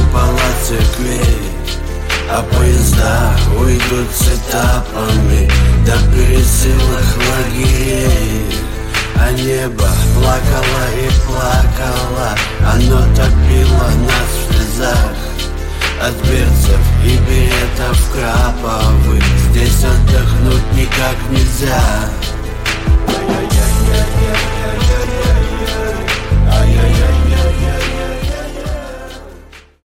купола церквей, а поезда уйдут с этапами до пересылок лагерей. А небо плакало и плакало, оно топило нас в слезах. От берцев и беретов краповых здесь отдохнуть никак нельзя.